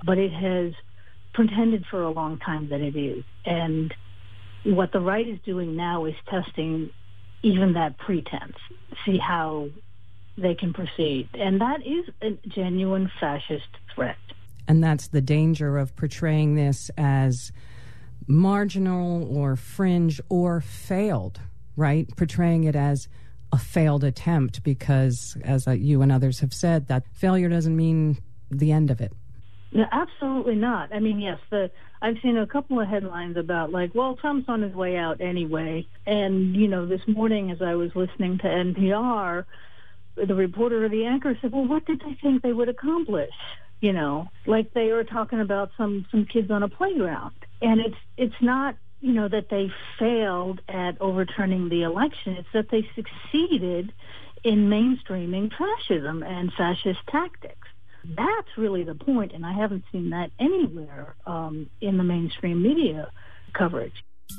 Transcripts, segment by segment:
but it has pretended for a long time that it is. And what the right is doing now is testing even that pretense, see how they can proceed. And that is a genuine fascist threat. And that's the danger of portraying this as marginal or fringe or failed, right? Portraying it as a failed attempt because, as you and others have said, that failure doesn't mean the end of it. No, absolutely not. I mean, yes, I've seen a couple of headlines about, like, well, Trump's on his way out anyway. And, this morning as I was listening to NPR, the reporter or the anchor said, well, what did they think they would accomplish? Like they were talking about some kids on a playground. And it's not, that they failed at overturning the election. It's that they succeeded in mainstreaming fascism and fascist tactics. That's really the point, and I haven't seen that anywhere in the mainstream media coverage.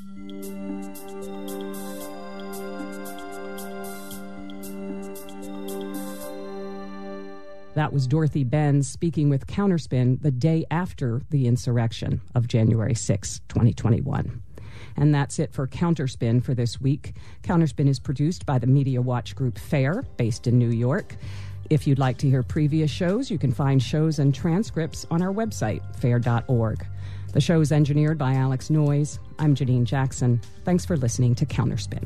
That was Dorothy Benz speaking with Counterspin the day after the insurrection of January 6, 2021. And that's it for Counterspin for this week. Counterspin is produced by the Media Watch Group FAIR, based in New York. If you'd like to hear previous shows, you can find shows and transcripts on our website, fair.org. The show is engineered by Alex Noyes. I'm Janine Jackson. Thanks for listening to Counterspin.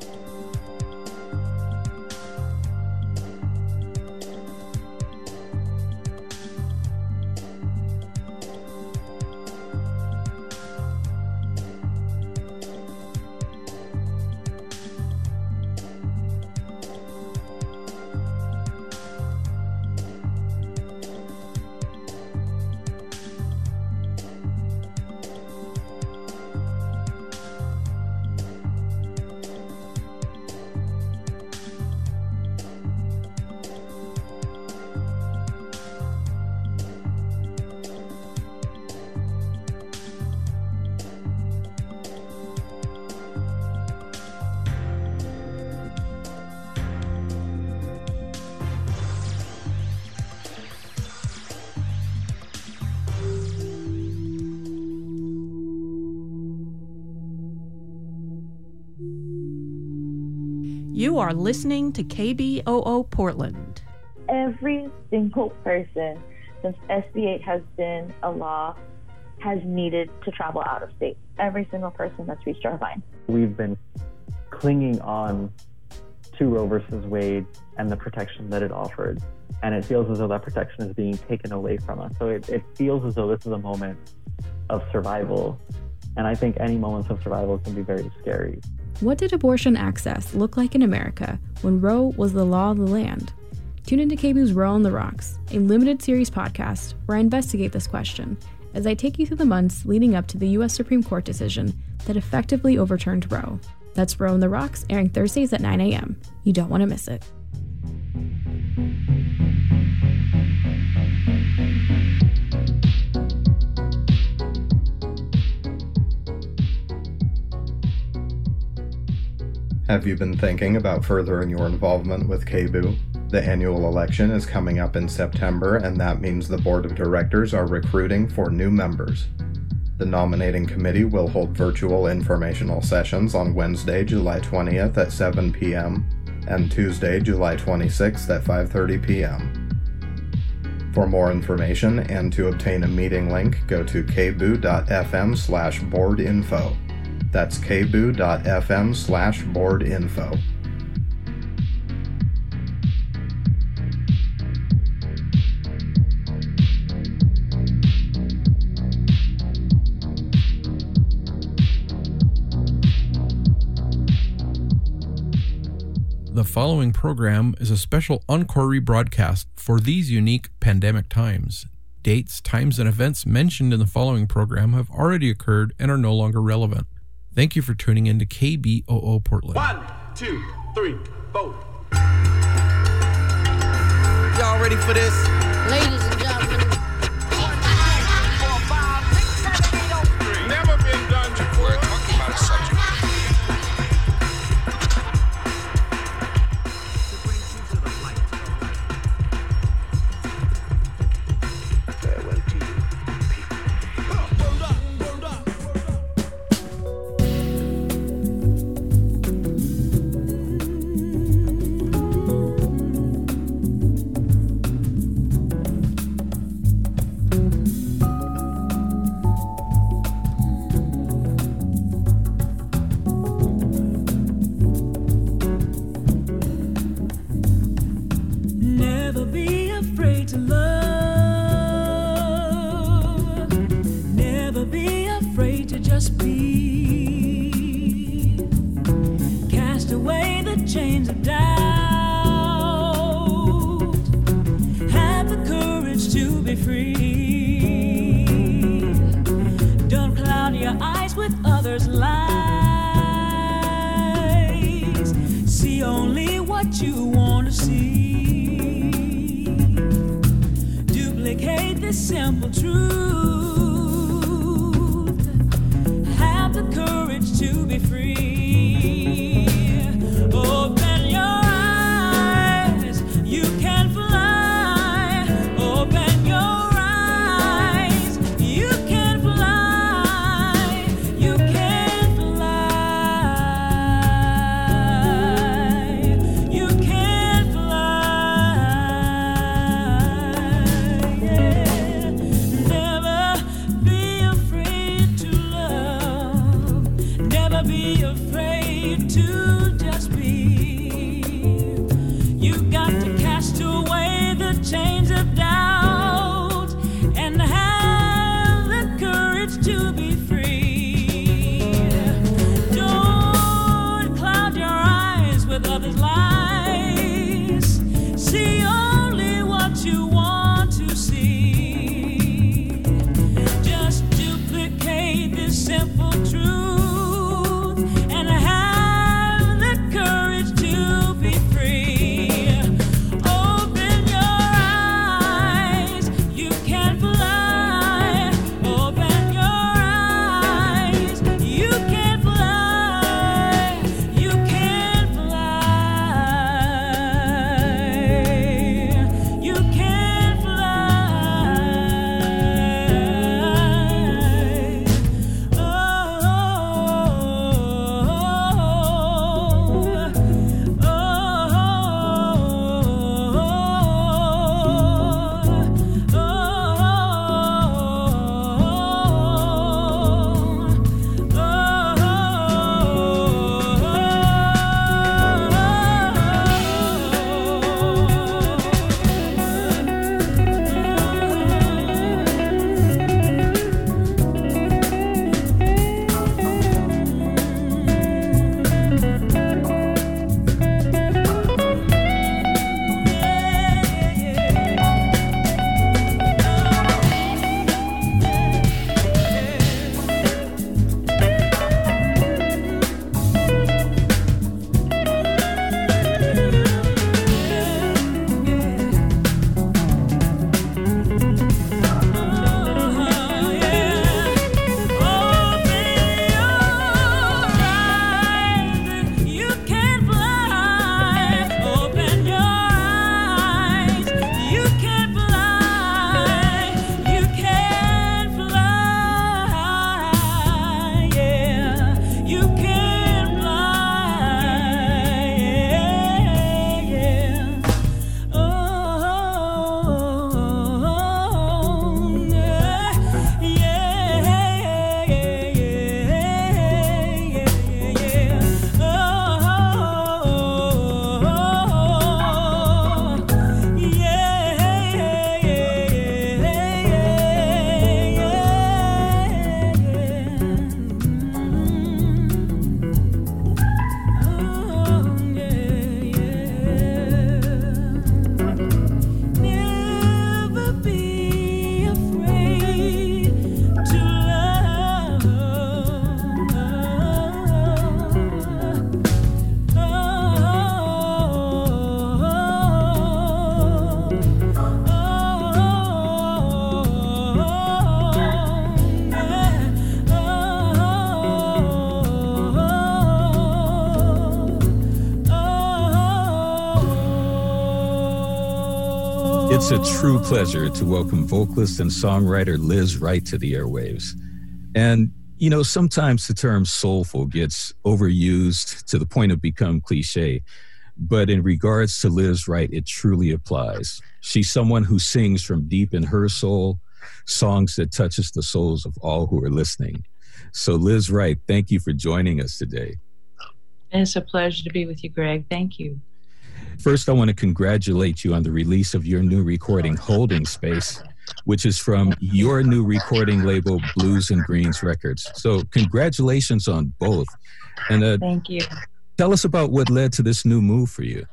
You are listening to KBOO Portland. Every single person since SB 8 has been a law has needed to travel out of state. Every single person that's reached our line. We've been clinging on to Roe versus Wade and the protection that it offered. And it feels as though that protection is being taken away from us. So it feels as though this is a moment of survival. And I think any moments of survival can be very scary. What did abortion access look like in America when Roe was the law of the land? Tune into KBOO's Roe on the Rocks, a limited series podcast where I investigate this question as I take you through the months leading up to the U.S. Supreme Court decision that effectively overturned Roe. That's Roe on the Rocks, airing Thursdays at 9 a.m. You don't want to miss it. Have you been thinking about furthering your involvement with KBOO? The annual election is coming up in September, and that means the board of directors are recruiting for new members. The nominating committee will hold virtual informational sessions on Wednesday, July 20th at 7 p.m. and Tuesday, July 26th at 5:30 p.m. For more information and to obtain a meeting link, go to kboo.fm/boardinfo. That's kboo.fm/boardinfo. The following program is a special encore rebroadcast for these unique pandemic times. Dates, times, and events mentioned in the following program have already occurred and are no longer relevant. Thank you for tuning in to KBOO Portland. 1, 2, 3, 4. Y'all ready for this? Ladies and gentlemen. 1, 2, 3, 4, 5, 6, 7, 8, 3. Never been done before. We're talking about a subject. Farewell to you. just be. Cast away the chains of doubt. Have the courage to be free. Don't cloud your eyes with others' lies. See only what you want to see. Duplicate this simple truth. Have the courage to be free. Open your eyes, you can fly. Open your eyes, you can fly. You can fly. You can fly. Yeah. Never be afraid to love. Never be afraid to just be. You got to cast away the chains of doubt and have the courage to be free. Don't cloud your eyes with others' lies. See only what you want to see. Just duplicate this simple truth and have the courage to be free. Open your eyes, you can fly. Open your eyes, you can fly. You can fly. You can It's a true pleasure to welcome vocalist and songwriter Liz Wright to the airwaves. And, you know, sometimes the term soulful gets overused to the point of become cliche. But in regards to Liz Wright, it truly applies. She's someone who sings from deep in her soul, songs that touches the souls of all who are listening. So Liz Wright, thank you for joining us today. It's a pleasure to be with you, Greg. Thank you. First, I want to congratulate you on the release of your new recording, Holding Space. which is from your new recording label, Blues and Greens Records. So congratulations on both. And thank you. Tell us about what led to this new move for you.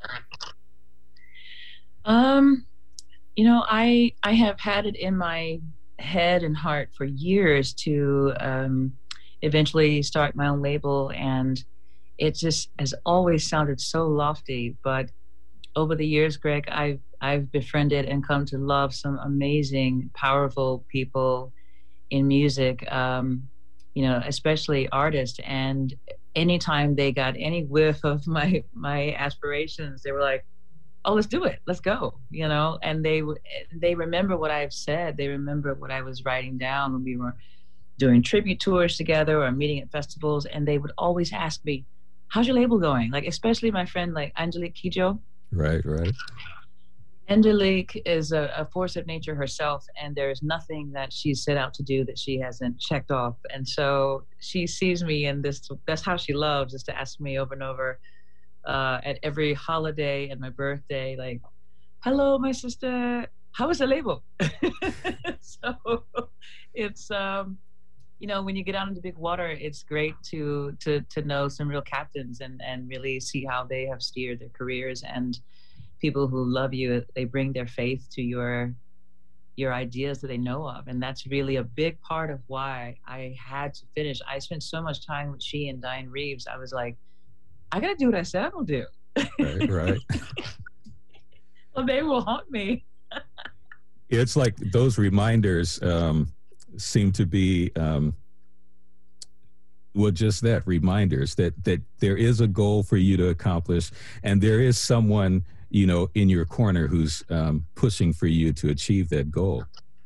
You know, I have had it in my head and heart for years to eventually start my own label, and it just has always sounded so lofty. But over the years, Greg, I've befriended and come to love some amazing, powerful people in music, you know, especially artists. And anytime they got any whiff of my aspirations, they were like, oh, let's do it. Let's go, you know? And they remember what I've said. They remember what I was writing down when we were doing tribute tours together or meeting at festivals. And they would always ask me, how's your label going? Like, especially my friend, like Angelique Kidjo. Right. Angelique is a force of nature herself, and there is nothing that she set out to do that she hasn't checked off. And so she sees me in this, that's how she loves, is to ask me over and over at every holiday and my birthday, like, hello, my sister, how is the label? So it's, you know, when you get out into big water, it's great to know some real captains and really see how they have steered their careers. And people who love you, they bring their faith to your ideas that they know of. And that's really a big part of why I had to finish. I spent so much time with she and Diane Reeves. I was like, I got to do what I said I'll do. Right. Well, they will haunt me. It's like those reminders seem to be, well, just that, reminders that there is a goal for you to accomplish, and there is someone, you know, in your corner who's pushing for you to achieve that goal.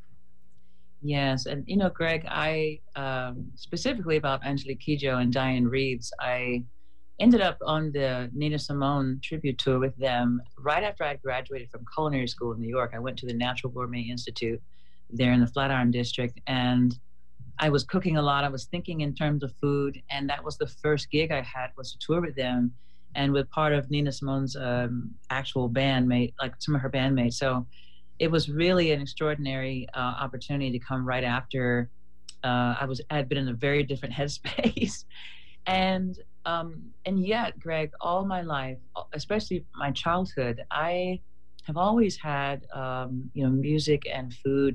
Yes, and you know, Greg, I specifically about Angelique Kidjo and Diane Reeves, I ended up on the Nina Simone tribute tour with them right after I graduated from culinary school in New York. I went to the Natural Gourmet Institute there in the Flatiron District, and I was cooking a lot. I was thinking in terms of food, and that was the first gig I had, was to tour with them and with part of Nina Simone's actual bandmate, like some of her bandmates. So it was really an extraordinary opportunity to come right after I had been in a very different headspace. And yet, Greg, all my life, especially my childhood, I have always had, you know, music and food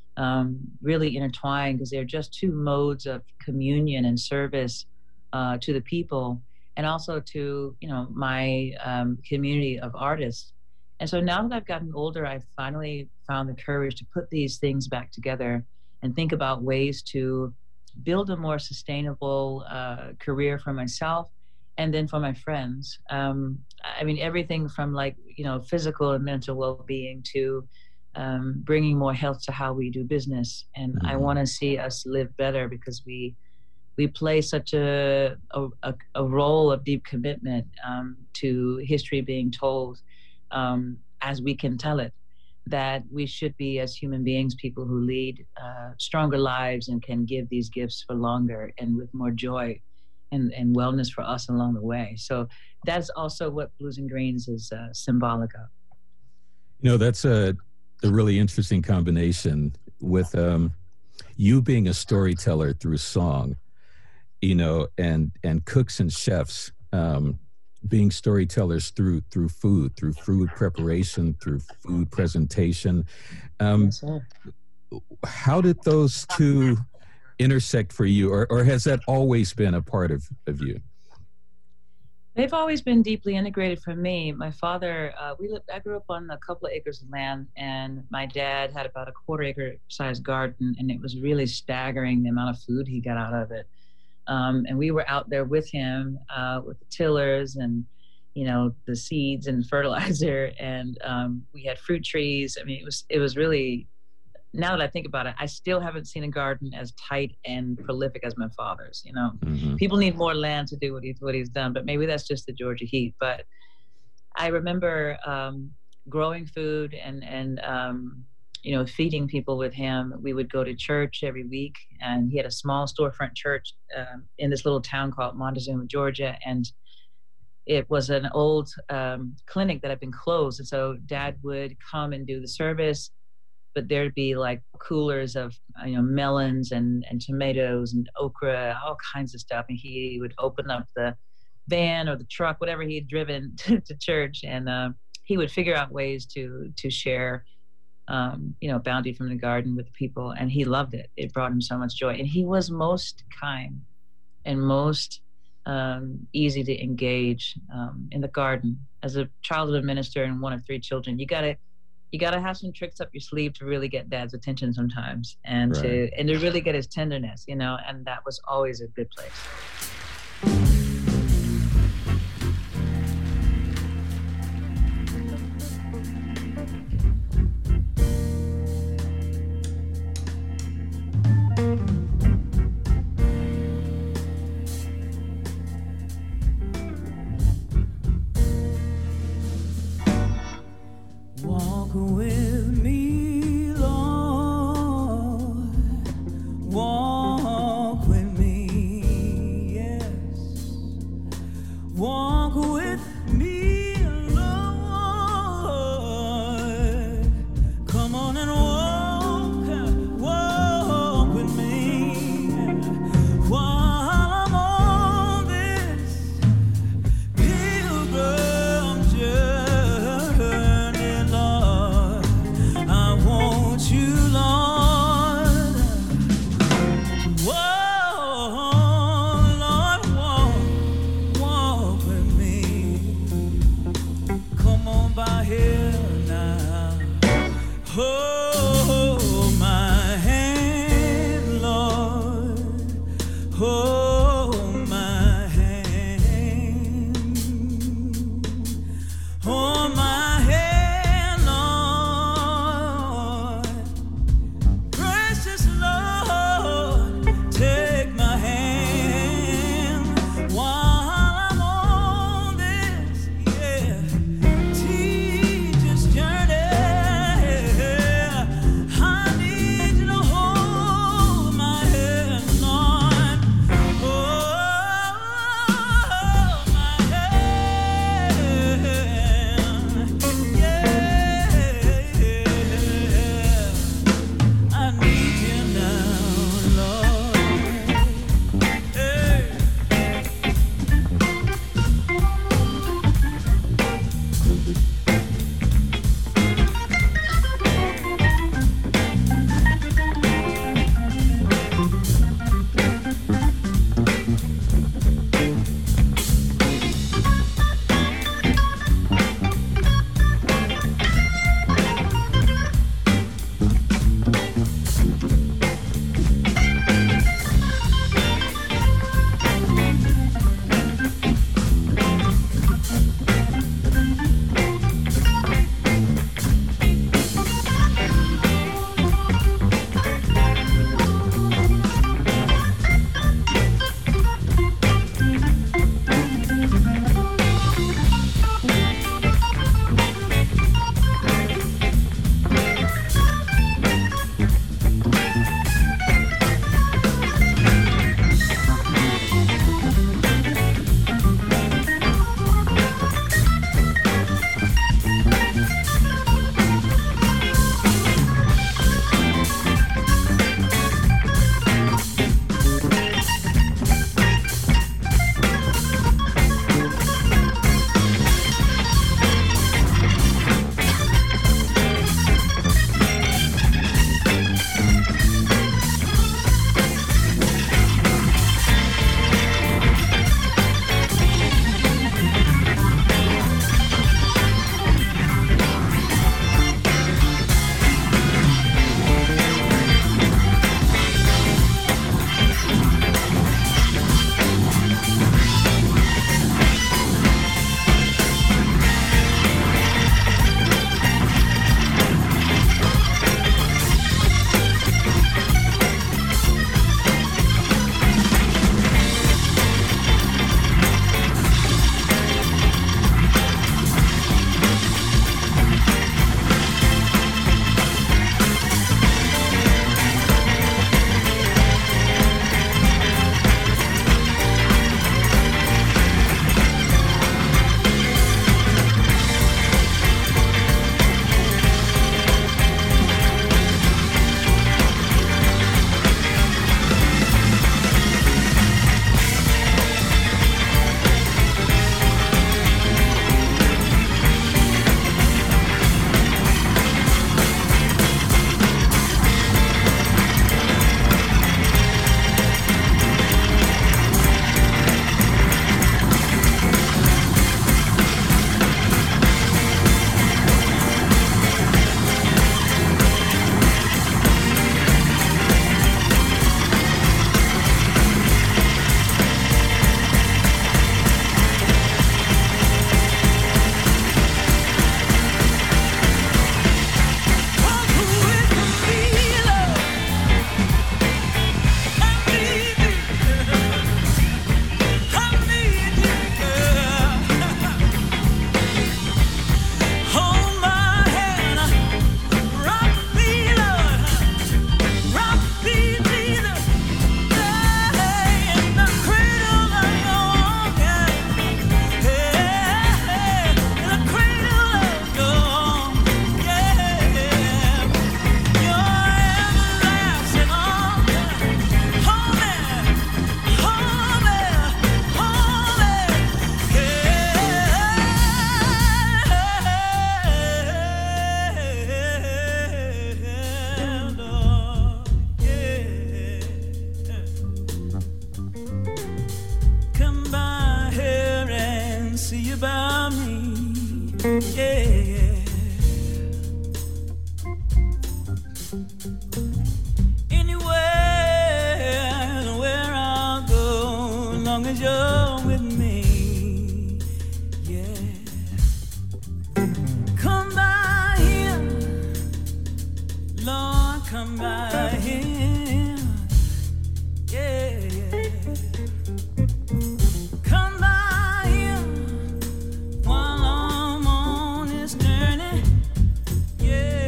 really intertwined, because they're just two modes of communion and service to the people, and also to, you know, my community of artists. And so now that I've gotten older, I've finally found the courage to put these things back together and think about ways to build a more sustainable career for myself and then for my friends. I mean, everything from, like, you know, physical and mental well-being to bringing more health to how we do business. And I want to see us live better, because we play such a role of deep commitment to history being told as we can tell it, that we should be, as human beings, people who lead stronger lives and can give these gifts for longer and with more joy and wellness for us along the way. So that's also what Blues and Greens is symbolic of. You know, that's a really interesting combination with you being a storyteller through song, you know, and cooks and chefs being storytellers through food preparation, through food presentation. Yes, how did those two intersect for you, or has that always been a part of you? They've always been deeply integrated for me. My father, I grew up on a couple of acres of land, and my dad had about a 1/4 acre sized garden, and it was really staggering the amount of food he got out of it. And we were out there with him with the tillers and, you know, the seeds and fertilizer, and we had fruit trees. I mean, it was really, now that I think about it, I still haven't seen a garden as tight and prolific as my father's. You know, people need more land to do what he's done, but maybe that's just the Georgia heat. But I remember growing food and you know, feeding people with him. We would go to church every week, and he had a small storefront church in this little town called Montezuma, Georgia, and it was an old clinic that had been closed. And so Dad would come and do the service. but there'd be like coolers of melons and tomatoes and okra, all kinds of stuff. And he would open up the van or the truck, whatever he had driven to church, and he would figure out ways to share bounty from the garden with the people, and he loved it. It brought him so much joy, and he was most kind and most easy to engage in the garden. As a child of a minister and one of 3 children, you gotta have some tricks up your sleeve to really get Dad's attention sometimes, and to really get his tenderness, and that was always a good place. Walk with me, Lord. Walk with me, Yeah. Anywhere, where I'll go, long as you're with me. Yeah. Come by here, Lord, come by here. Yeah, yeah. Come by here while I'm on this journey. Yeah.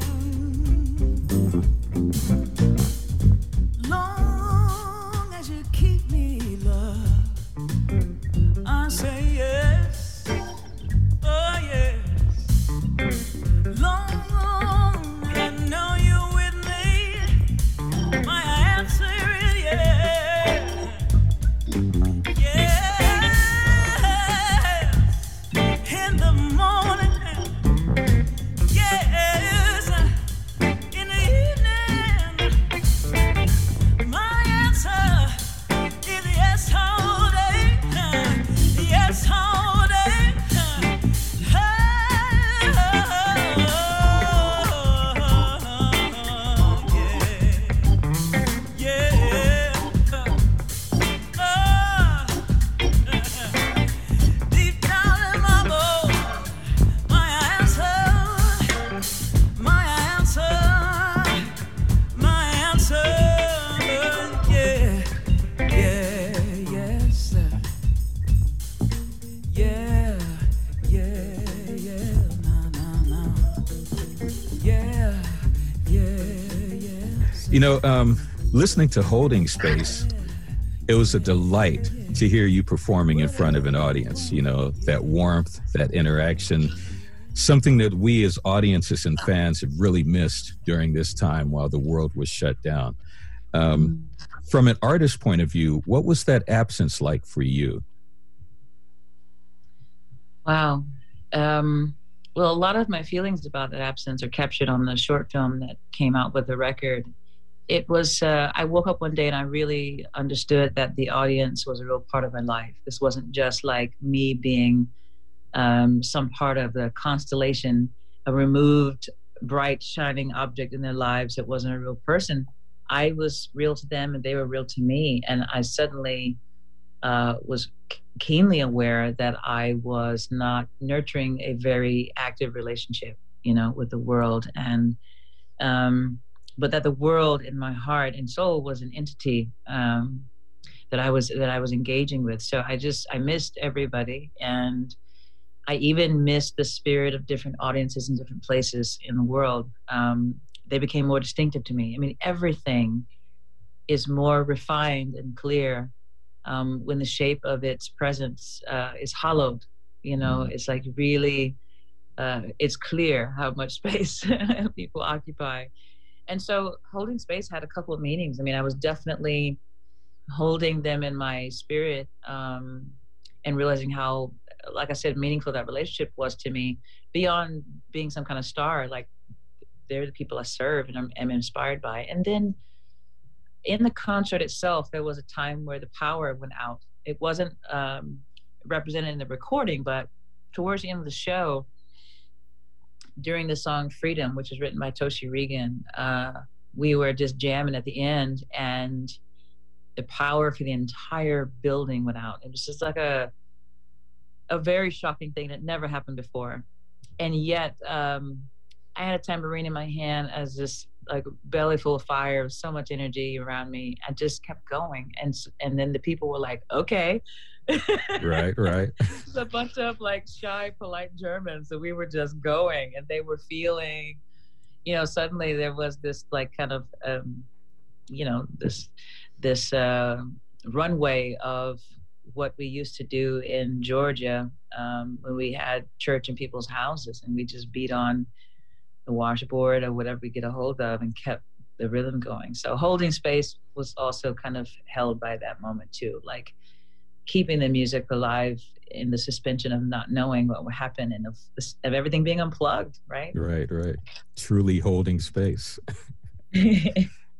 Long as you keep me, love, I say yes. Oh, yes. Long as I know you're with me, my answer is yes. Yes. In the morning, yes. In the evening, my answer is yes all day. Yes all day. Deep down in my bones, my answer, my answer, my answer, yeah, yeah, yes, yeah, yeah, yeah, no, yeah, yeah, yes. You know, listening to Holding Space, it was a delight to hear you performing in front of an audience. You know, that warmth, that interaction, something that we as audiences and fans have really missed during this time while the world was shut down. From an artist's point of view, what was that absence like for you? Wow. Well, a lot of my feelings about that absence are captured on the short film that came out with the record. It was, I woke up one day and I really understood that the audience was a real part of my life. This wasn't just like me being some part of the constellation, a removed, bright, shining object in their lives. It wasn't a real person. I was real to them and they were real to me. And I suddenly was keenly aware that I was not nurturing a very active relationship, you know, with the world. And, but that the world in my heart and soul was an entity that I was engaging with. So I missed everybody, and I even missed the spirit of different audiences in different places in the world. They became more distinctive to me. I mean, everything is more refined and clear when the shape of its presence is hollowed. You know, it's like really, it's clear how much space people occupy. And so Holding Space had a couple of meanings. I mean, I was definitely holding them in my spirit and realizing how, like I said, meaningful that relationship was to me, beyond being some kind of star. Like, they're the people I serve and I'm inspired by. And then in the concert itself, there was a time where the power went out. It wasn't represented in the recording, but towards the end of the show, during the song Freedom, which is written by Toshi Regan, we were just jamming at the end, and the power for the entire building went out. It was just like a very shocking thing that never happened before. And yet I had a tambourine in my hand as this like belly full of fire, so much energy around me. I just kept going. And then the people were like, okay. Right. It's a bunch of like shy, polite Germans. So we were just going, and they were feeling, you know, suddenly there was this like kind of, you know, this runway of what we used to do in Georgia when we had church in people's houses, and we just beat on the washboard or whatever we get a hold of and kept the rhythm going. So Holding Space was also kind of held by that moment too, like keeping the music alive in the suspension of not knowing what would happen and of everything being unplugged, right? Right. Truly holding space. You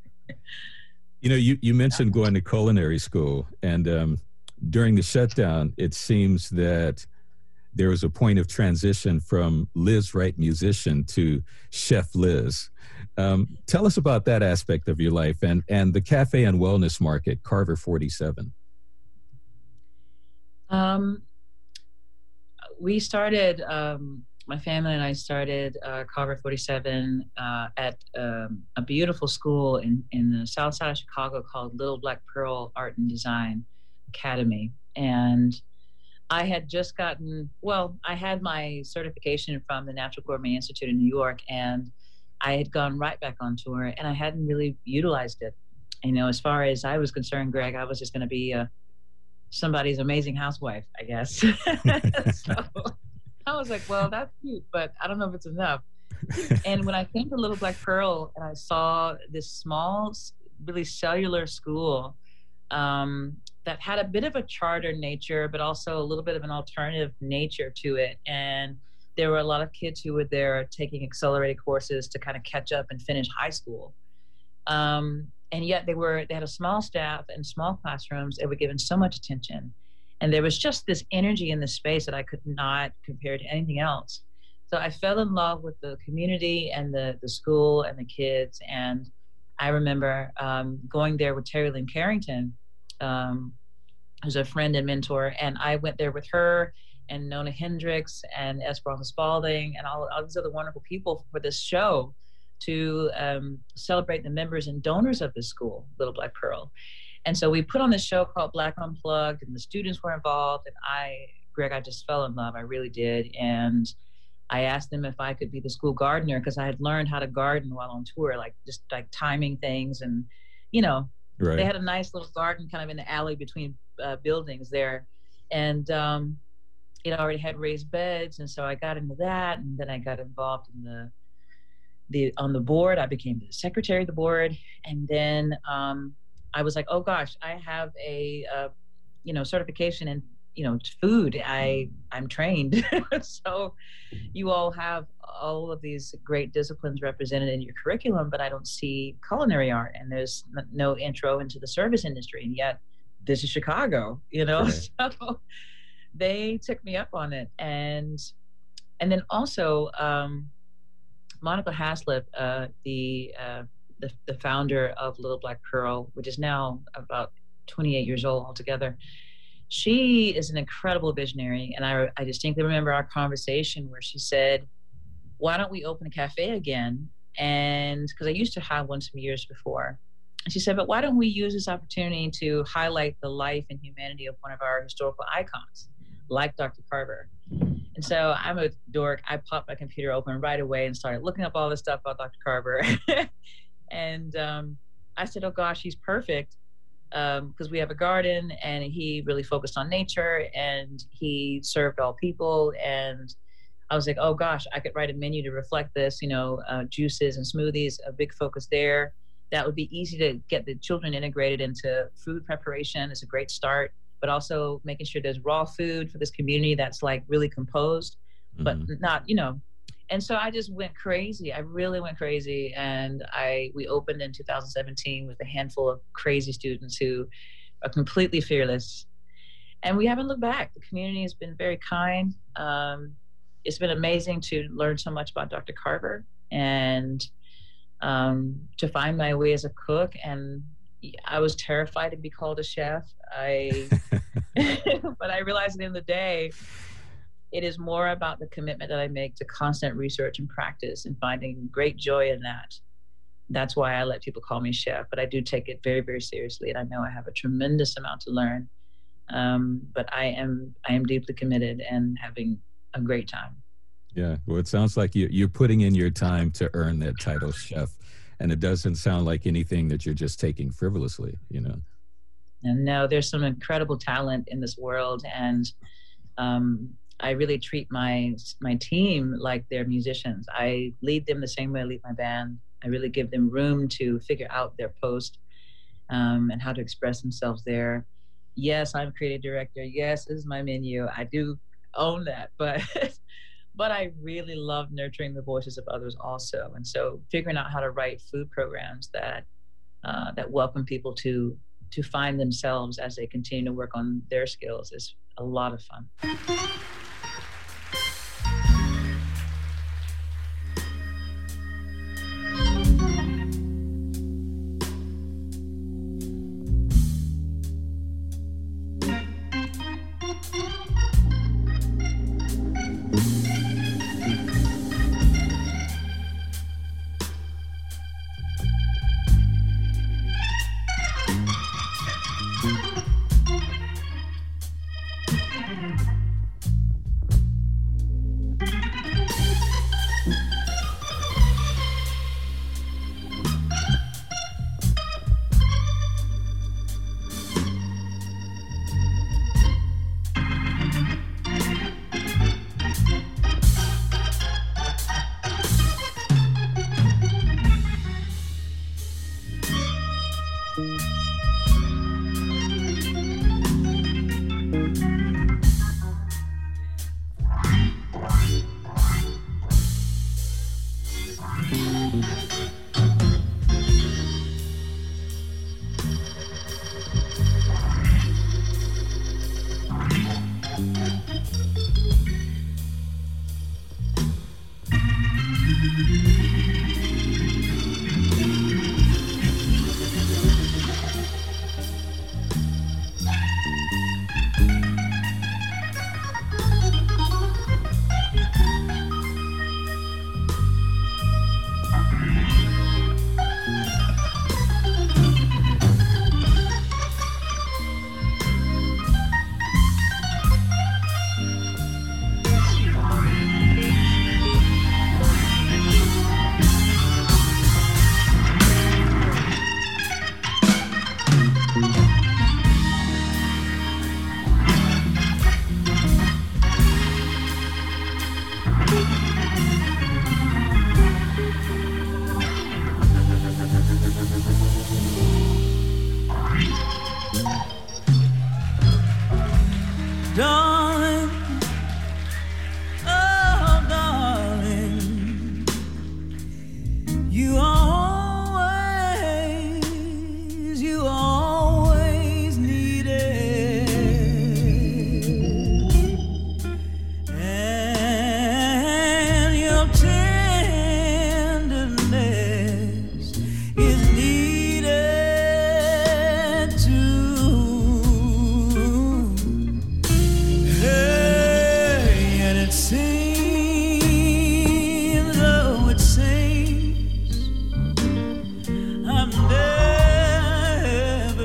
know, you mentioned going to culinary school, and during the shutdown, it seems that there was a point of transition from Liz Wright musician to Chef Liz. Tell us about that aspect of your life and the cafe and wellness market, Carver 47. We started, my family and I started Carver 47 at a beautiful school in the south side of Chicago called Little Black Pearl Art and Design Academy. And I had just gotten, I had my certification from the Natural Gourmet Institute in New York, and I had gone right back on tour, and I hadn't really utilized it. You know, as far as I was concerned, Greg, I was just going to be somebody's amazing housewife, I guess. So I was like, well, that's cute, but I don't know if it's enough. And when I came to Little Black Pearl and I saw this small, really cellular school that had a bit of a charter nature, but also a little bit of an alternative nature to it. And there were a lot of kids who were there taking accelerated courses to kind of catch up and finish high school. And yet they had a small staff and small classrooms. They were given so much attention. And there was just this energy in the space that I could not compare to anything else. So I fell in love with the community and the school and the kids. And I remember going there with Terry Lynn Carrington, who's a friend and mentor. And I went there with her and Nona Hendricks and Esperanza Spalding and all these other wonderful people for this show to celebrate the members and donors of the school, Little Black Pearl. And so we put on this show called Black Unplugged, and the students were involved. And Greg, I just fell in love. I really did. And I asked them if I could be the school gardener, because I had learned how to garden while on tour, just timing things. And, you know, right. They had a nice little garden kind of in the alley between buildings there. And it already had raised beds. And so I got into that. And then I got involved in on the board. I became the secretary of the board. And then I was like, oh gosh, I have a certification in food. I'm trained. So you all have all of these great disciplines represented in your curriculum, but I don't see culinary art, and there's no intro into the service industry. And yet this is Chicago, Right. So they took me up on it. And then also Monica Haslip, the founder of Little Black Pearl, which is now about 28 years old altogether. She is an incredible visionary. And I distinctly remember our conversation where she said, why don't we open a cafe again? And because I used to have one some years before. And she said, but why don't we use this opportunity to highlight the life and humanity of one of our historical icons, like Dr. Carver? And so I'm a dork. I popped my computer open right away and started looking up all this stuff about Dr. Carver. And I said, oh gosh, he's perfect, because we have a garden, and he really focused on nature, and he served all people. And I was like, oh gosh, I could write a menu to reflect this, juices and smoothies, a big focus there. That would be easy to get the children integrated into food preparation. It's a great start, but also making sure there's raw food for this community that's really composed, but not, And so I just went crazy. I really went crazy. And we opened in 2017 with a handful of crazy students who are completely fearless. And we haven't looked back. The community has been very kind. It's been amazing to learn so much about Dr. Carver and to find my way as a cook. And I was terrified to be called a chef. But I realized at the end of the day, it is more about the commitment that I make to constant research and practice and finding great joy in that. That's why I let people call me chef, but I do take it very, very seriously. And I know I have a tremendous amount to learn. But I am deeply committed and having a great time. Yeah, well, it sounds like you're putting in your time to earn that title, chef. And it doesn't sound like anything that you're just taking frivolously, And no, there's some incredible talent in this world. And I really treat my team like they're musicians. I lead them the same way I lead my band. I really give them room to figure out their post and how to express themselves there. Yes, I'm creative director. Yes, this is my menu. I do own that, but I really love nurturing the voices of others also. And so figuring out how to write food programs that welcome people to find themselves as they continue to work on their skills is a lot of fun.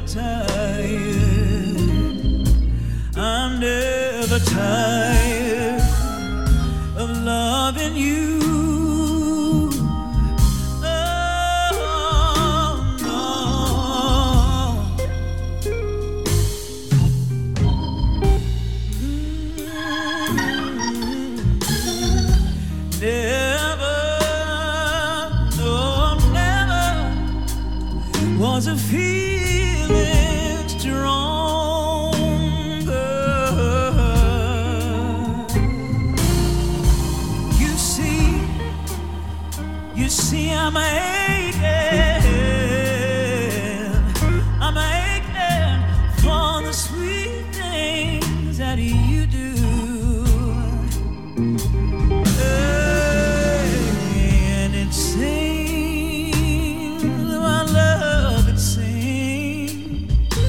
tired. I'm never tired of loving you. Was a feeling stronger. You see, I'm aching for the sweet things that you do. And it seems my love, it seems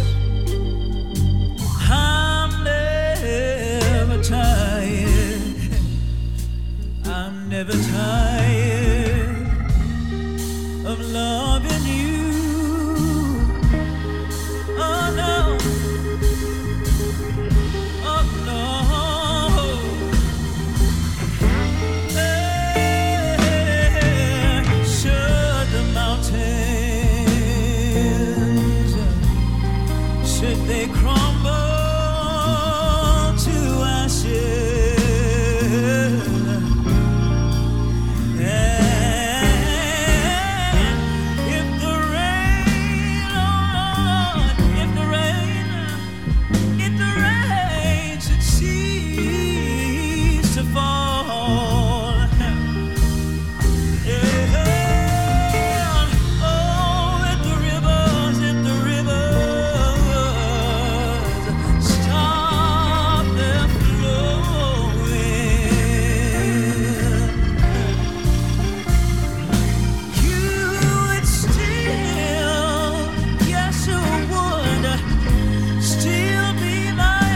I'm never tired. I'm never tired of loving you. Oh no, oh no. Should the mountains, should they crumble to ashes, if the rain should cease to fall, if the rivers stop their flowing, you would still, yes you would, still be my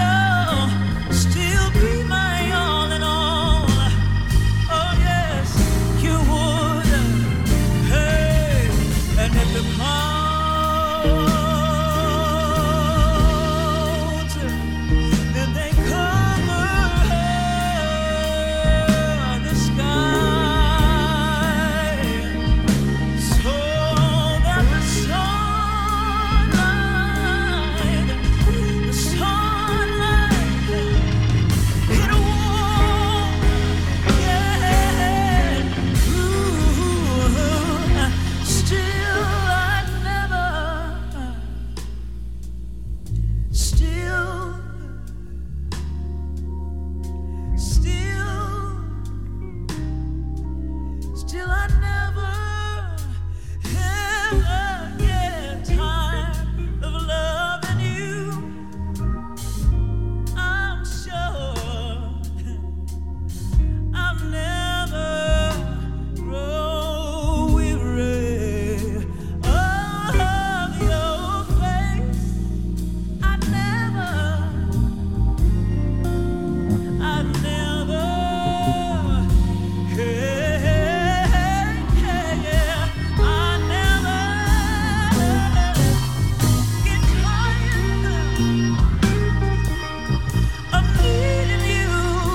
all in all. Oh yes, you would. Hey, and if the clouds, if they cover the sky, so that the sunlight it won't, yeah. Ooh, still I'd never, still I'd never, ever get tired of loving you. I'm sure I'll never grow weary of your face. I'd never, get tired of needing you.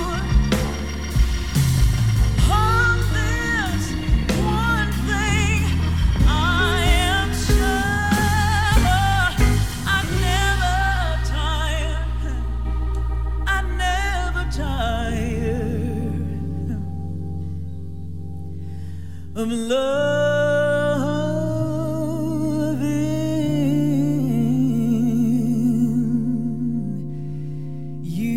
On this one thing I am sure, I'm never tired. I'm never tired of loving you.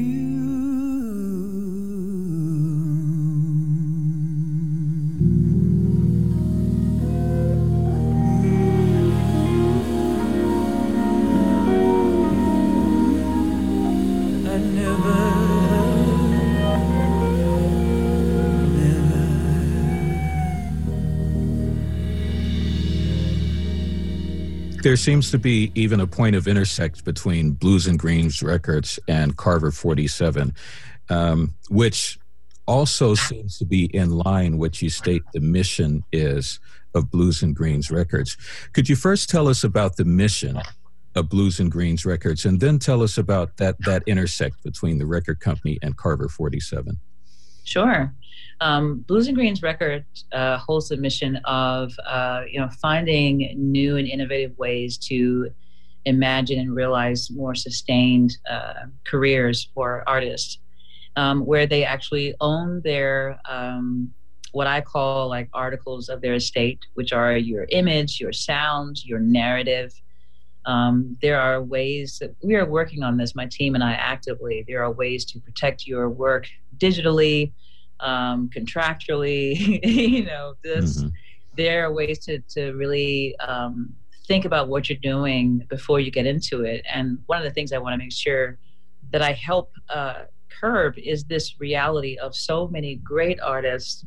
I never. There seems to be even a point of intersect between Blues and Greens Records and Carver 47, which also seems to be in line what you state the mission is of Blues and Greens Records. Could you first tell us about the mission Blues and Greens Records, and then tell us about that intersect between the record company and Carver 47. Sure. Blues and Greens Records holds the mission of finding new and innovative ways to imagine and realize more sustained careers for artists, where they actually own their what I call like articles of their estate, which are your image, your sound, your narrative. There are ways that we are working on this, my team and I actively. There are ways to protect your work digitally, contractually, there are ways to really think about what you're doing before you get into it. And one of the things I want to make sure that I help curb is this reality of so many great artists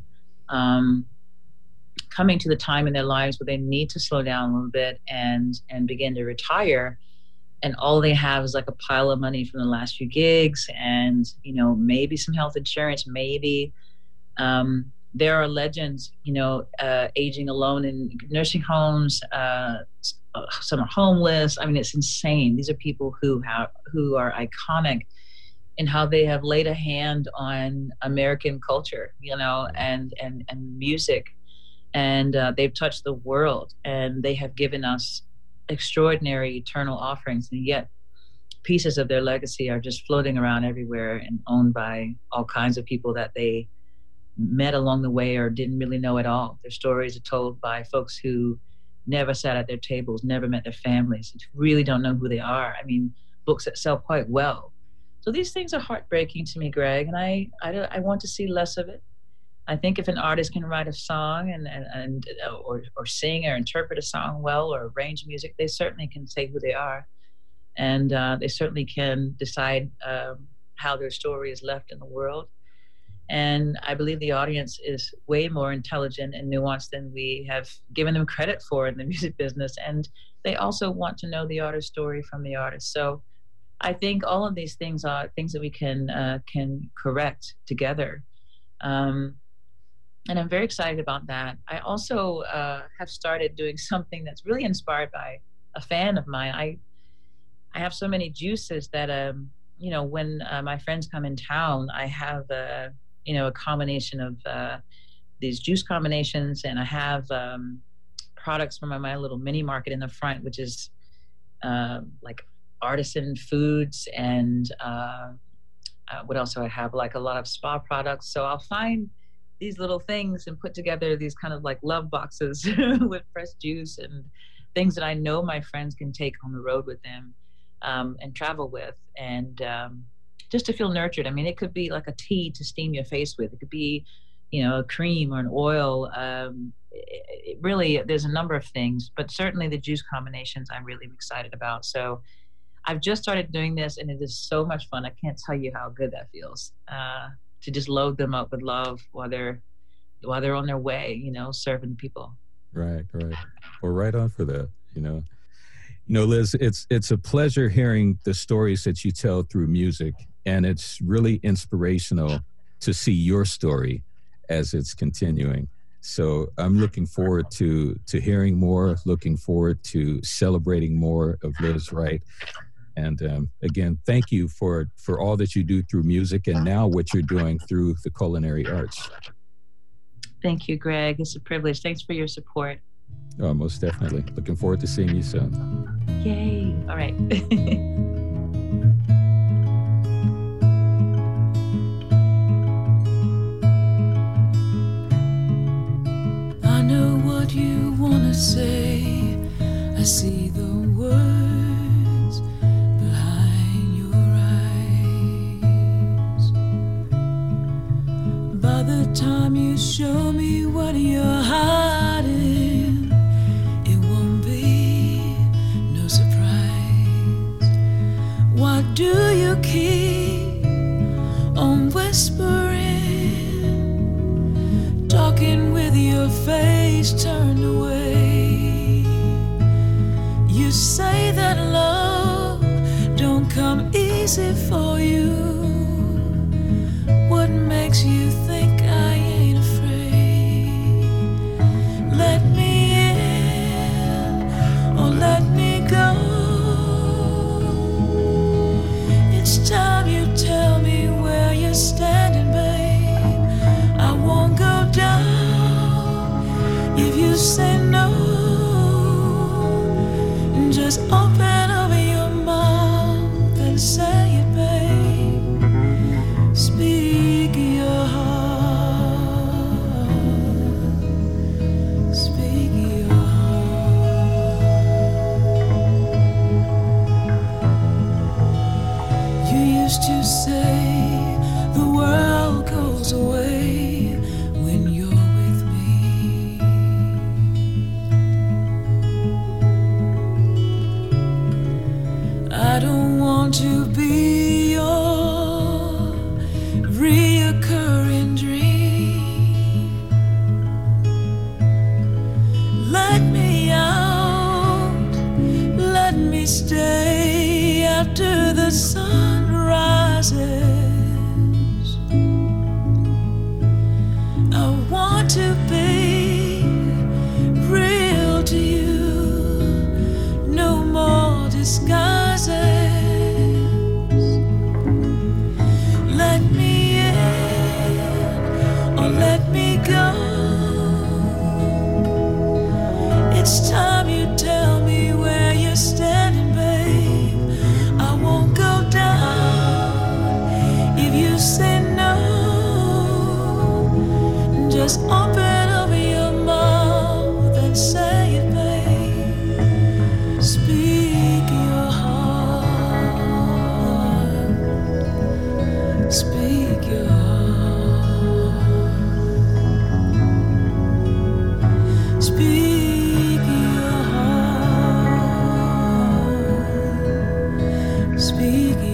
coming to the time in their lives where they need to slow down a little bit and begin to retire. And all they have is like a pile of money from the last few gigs and, maybe some health insurance, maybe. There are legends, aging alone in nursing homes. Some are homeless. I mean, it's insane. These are people who are iconic in how they have laid a hand on American culture, and music. And they've touched the world, and they have given us extraordinary eternal offerings, and yet pieces of their legacy are just floating around everywhere and owned by all kinds of people that they met along the way or didn't really know at all. Their stories are told by folks who never sat at their tables, never met their families, and really don't know who they are. I mean, books that sell quite well. So these things are heartbreaking to me, Greg, and I want to see less of it. I think if an artist can write a song or sing or interpret a song well or arrange music, they certainly can say who they are, and they certainly can decide how their story is left in the world. And I believe the audience is way more intelligent and nuanced than we have given them credit for in the music business, and they also want to know the artist's story from the artist. So I think all of these things are things that we can correct together. And I'm very excited about that. I also have started doing something that's really inspired by a fan of mine. I have so many juices that, when my friends come in town, I have, a combination of these juice combinations, and I have products from my little mini market in the front, which is like artisan foods and what else do I have? Like a lot of spa products. So I'll find these little things and put together these kind of like love boxes with fresh juice and things that I know my friends can take on the road with them and travel with, and just to feel nurtured. I mean, it could be like a tea to steam your face with. It could be, a cream or an oil. It really, there's a number of things, but certainly the juice combinations I'm really excited about. So I've just started doing this, and it is so much fun. I can't tell you how good that feels. To just load them up with love while they're on their way, serving people. Right. Well, right on for that, Liz, it's a pleasure hearing the stories that you tell through music, and it's really inspirational to see your story as it's continuing. So I'm looking forward to hearing more, looking forward to celebrating more of Liz Wright. And again, thank you for all that you do through music and now what you're doing through the culinary arts. Thank you, Greg. It's a privilege. Thanks for your support. Oh, most definitely. Looking forward to seeing you soon. Yay. All right. I know what you want to say. I see the words behind your eyes. By the time you show me what you're hiding, it won't be no surprise. Why do you keep on whispering, talking with your face turned away? You say that love don't come easy for you. What makes you think I ain't afraid? Let me in or let me go. Just open over your mouth and say it, babe. Speak your heart. Speak your heart. You used to say the world goes away when you're with me. I don't want to be your reoccurring dream. Let me out, let me stay after the sun rises. I want to be real to you, no more disguises. Let me in or let me go. It's time you tell me where you're standing, babe. I won't go down if you say no. Just open over your mouth and say it, babe. Speak your heart. Speak your heart. Speak your heart. Speak your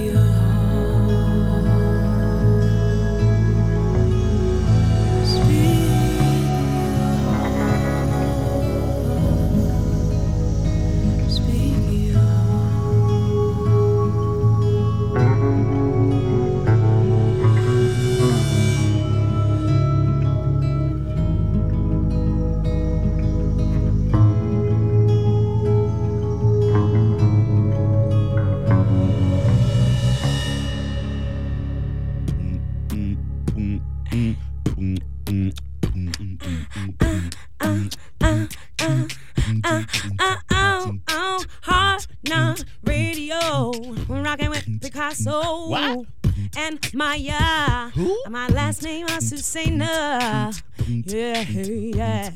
Heart Knock Radio. We're rocking with Picasso. What? And Maya. Who? My last name is Susanna. Yeah, yeah.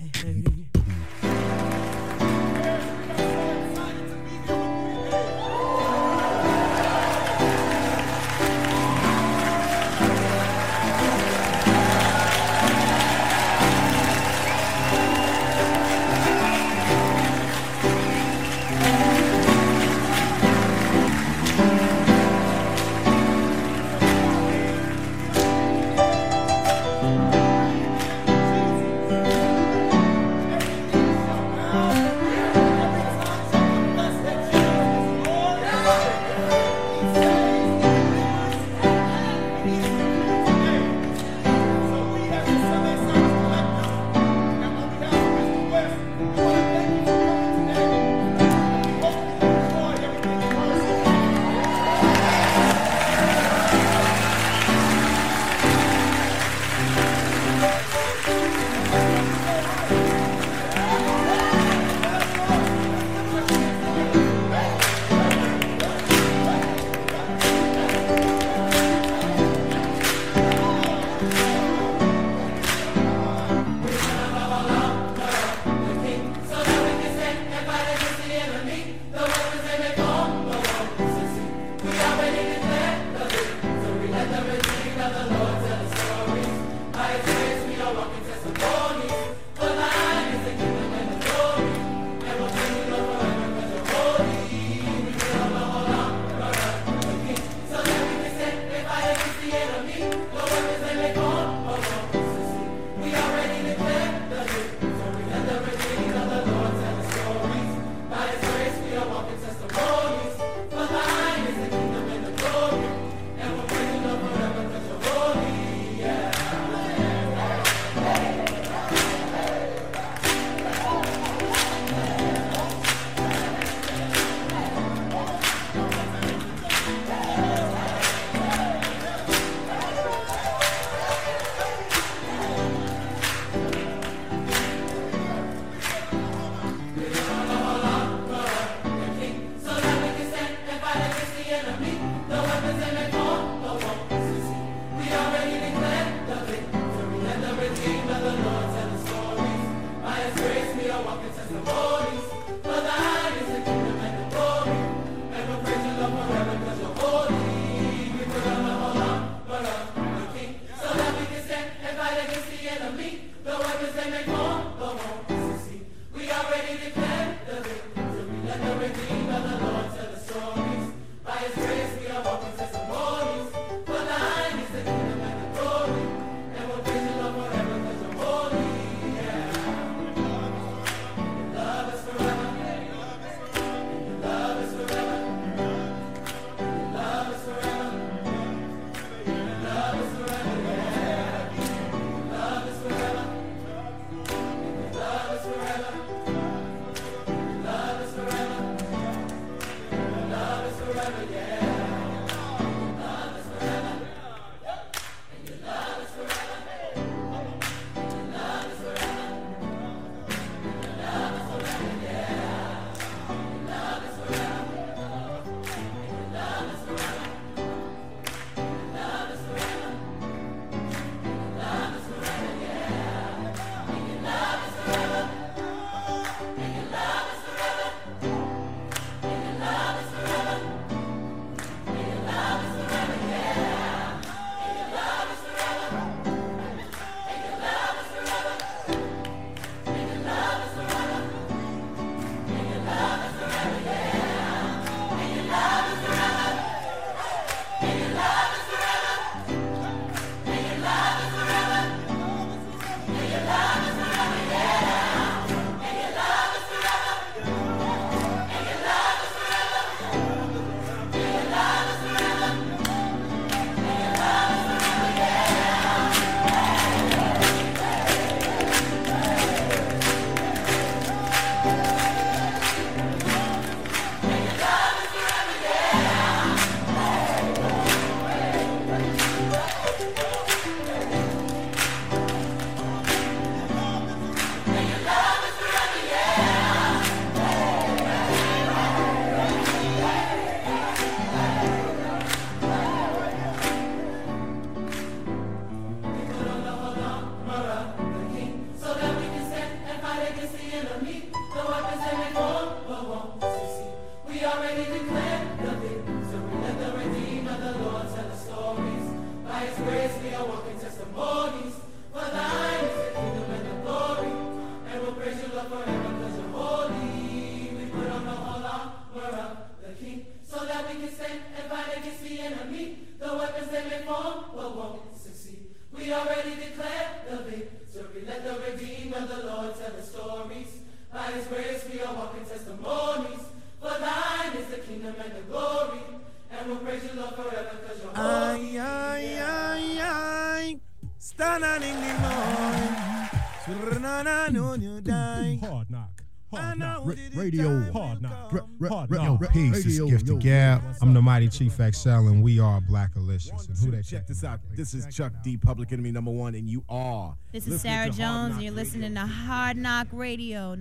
Peace, it's Gifted Gab. I'm the Mighty Chief XL, and we are Black Alicious. And who that check this out. This is Chuck D, Public Enemy #1, and you are. This is Sarah Jones, and you're listening to Hard Knock Radio,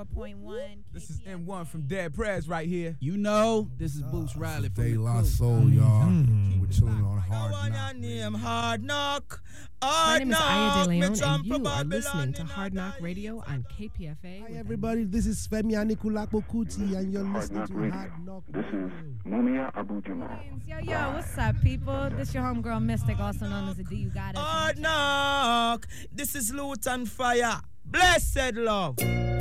94.1. This is M1 from Dead Prez right here. You know, this is Boots Riley from De La Soul, y'all. We're chilling on Hard Knock. Hard Knock. My name is Aya De Leon, and you are listening to Hard Knock Radio on KPFA. Hi, everybody. This is Femi Anikulapo Kuti, and you're listening to Hard Knock. This is Mumia Abu Jamal. Yo, what's up, people? This your homegirl Mystic, also known as the D. You Got It. Hard Knock. This is Lutan Fire. Blessed love.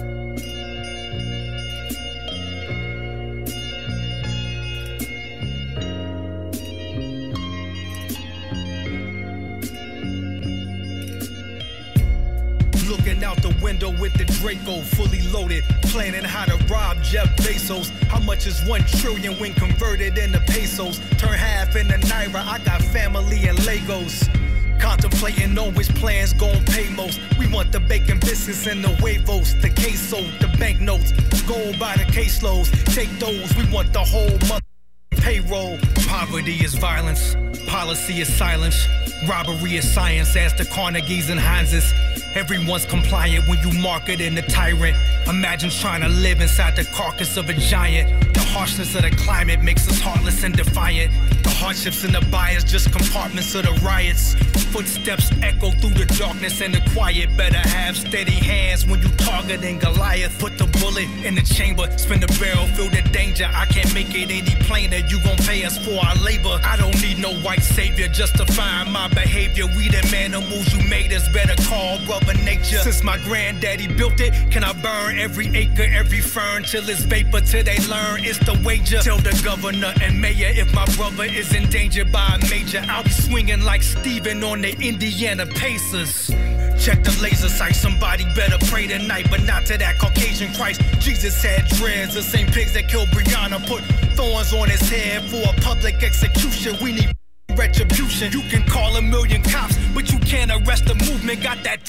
Looking out the window with the Draco fully loaded, planning how to rob Jeff Bezos. How much is 1 trillion when converted into pesos? Turn half into Naira, I got family in Lagos. Contemplating on which plans gon' pay most. We want the bacon biscuits and the huevos, the queso, the banknotes. Gold by the caseloads, take those. We want the whole month payroll. Poverty is violence, policy is silence. Robbery is science, as the Carnegies and Hanses. Everyone's compliant when you marketing a tyrant. Imagine trying to live inside the carcass of a giant. The harshness of the climate makes us heartless and defiant. The hardships and the bias, just compartments of the riots. Footsteps echo through the darkness and the quiet. Better have steady hands when you targeting Goliath. Put the bullet in the chamber, spin the barrel, feel the danger. I can't make it any plainer, you gon' pay us for our labor. I don't need no white savior justifying my behavior. We the animals you made us, better call Brother Nature. Since my granddaddy built it, can I burn every acre, every fern till it's vapor, till they learn it's the wager. Tell the governor and mayor if my brother is endangered by a major, I'll be swinging like Steven on the Indiana Pacers. Check the laser sight, somebody better pray tonight, but not to that Caucasian Christ. Jesus had dreads, the same pigs that killed Breonna put thorns on his head for a public execution. We need retribution. You can call 1,000,000 cops, but you can't arrest the movement. Got that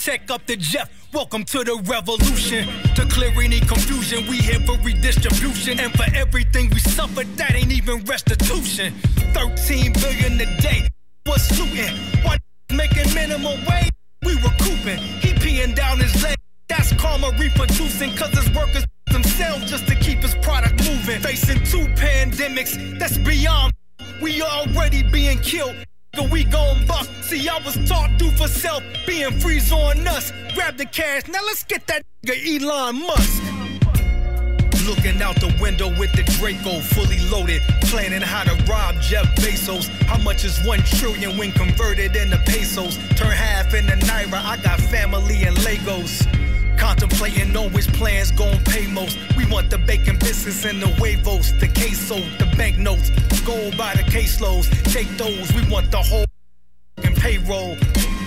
check up the Jeff. Welcome to the revolution. To clear any confusion, we here for redistribution. And for everything we suffered, that ain't even restitution. 13 billion a day, what's shooting? Why making minimum wage? We recouping. He peeing down his leg. That's karma reproducing, cause his workers themselves just to keep his product moving. Facing 2 pandemics, that's beyond. We already being killed. We gon' buck. See, I was taught do for self, being freeze on us. Grab the cash, now let's get that nigga Elon Musk. Looking out the window with the Draco fully loaded, planning how to rob Jeff Bezos. How much is 1 trillion when converted into pesos? Turn half into Naira, I got family in Lagos. Contemplating on which plans gon' pay most. We want the bacon business and the huevos, the queso, the banknotes. Go by the caseloads, take those. We want the whole payroll.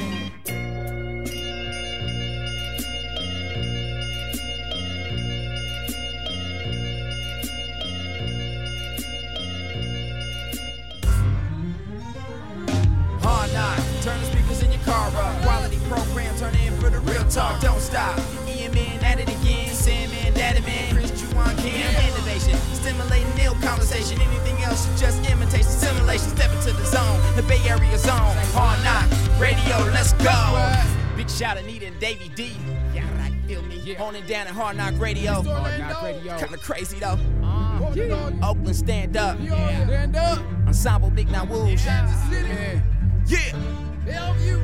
Hard knock, turn the speakers in your car up. Quality program, turn in for the real talk, don't stop. Ian Man at it again, Sandman, Daddy Man, Chris Juwan Cam. Innovation, stimulating ill conversation. Anything else is just imitation, simulation. Step into the zone, the Bay Area zone. Hard knock, radio, let's go. Big shout out Nita and Davey D. Yeah, right, feel me. Honing down at Hard Knock Radio. Hard Knock Radio. Kinda crazy though. Oakland, stand up. Yeah. Stand up. Ensemble, Big Now Wolves. Yeah. Yeah. Bellevue.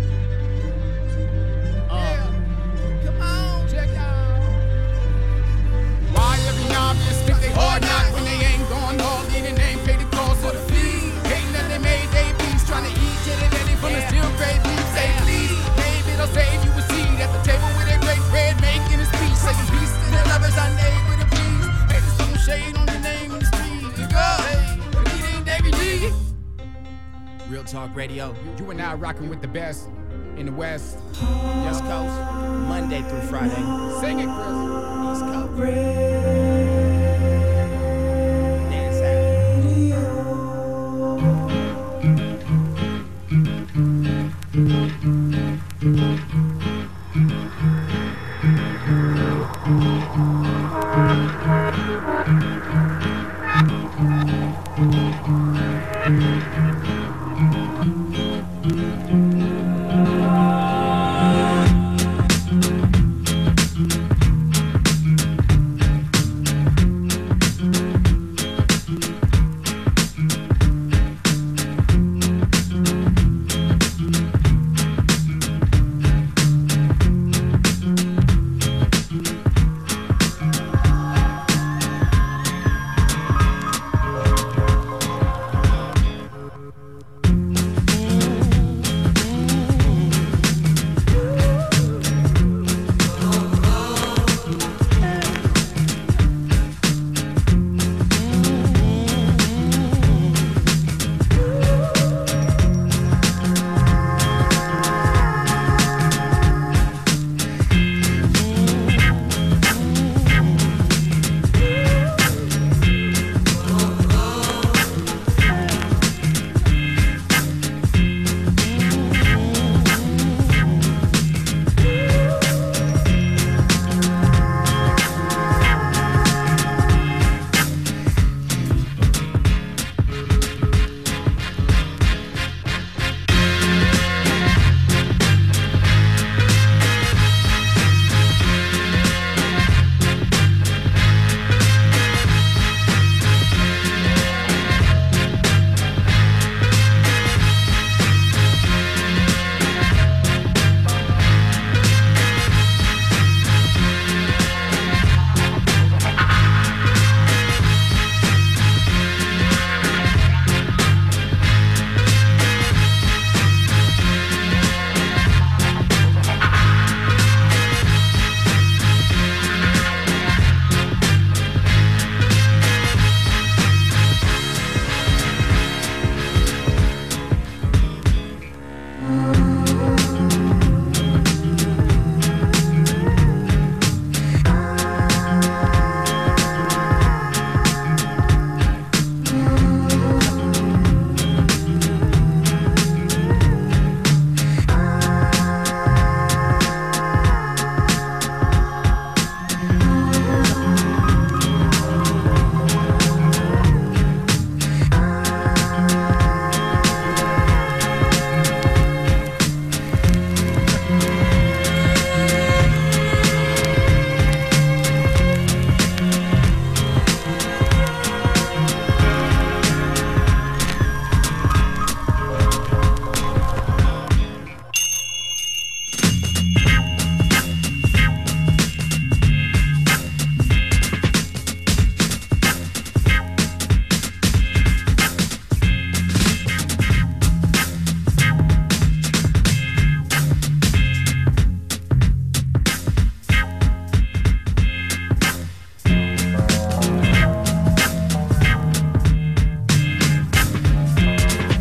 Come on. Check out. Why every novice think they hard knock when they ain't going all in and ain't paid the cost of the fee? Hating that they made they beats, trying to eat jelly from the still great beef. Say please, maybe it'll save you a seat at the table with a great bread making a speech. Saying peace to the lovers I named with a please. Hey, there's some shade on the name in the street. You go. Hey, it ain't Davey D. Real Talk Radio. You are now rocking with the best in the West. West Coast, Monday through Friday. Sing it, Chris. East Coast. Dance out.